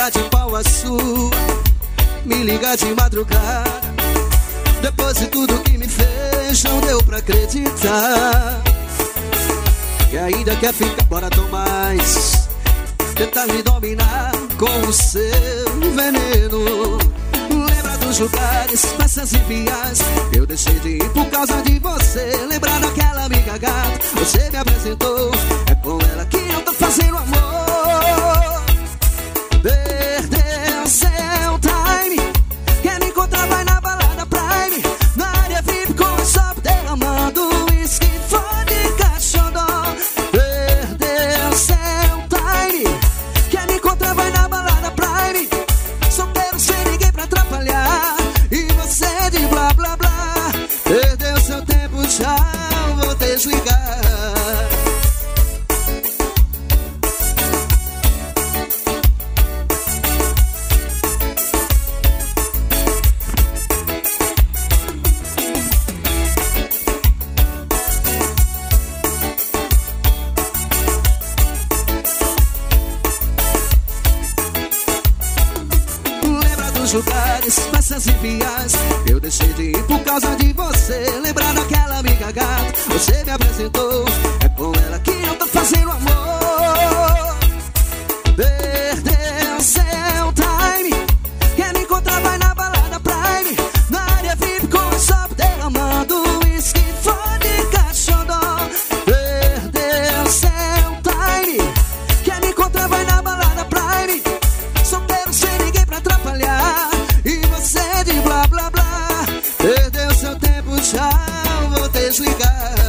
cara de pau a sua me liga de madrugada. Depois de tudo que me fez, não deu pra acreditar que ainda quer ficar, bora mais. Tentar me dominar com o seu veneno. Lembra dos lugares, festas e viagens eu deixei de ir por causa de você. Lembra daquela amiga gata, você me apresentou. É com ela que eu tô fazendo amor. Perdeu seu time. Quer me encontrar, vai na balada Prime. Na área VIP com o sopo derramando whisky, vodka, xodó. Perdeu seu time. Quer me encontrar, vai na balada Prime. Solteiro sem ninguém pra atrapalhar. E você de blá blá blá. Perdeu seu tempo, tchau, vou desligar. Lugares, festas e viagens eu deixei de ir por causa de você. Lembrar daquela amiga gata, você me apresentou. É com ela que eu tô fazendo amor. Perdeu seu time. Quer me encontrar, vai na balada Prime. Na área VIP com o sopo derramando whisky, vodka, xodó. Perdeu seu time. Quer me encontrar, vai na balada Prime. Solteiro sem ninguém pra atrapalhar. E você de blá blá blá. Perdeu seu tempo, tchau, vou desligar.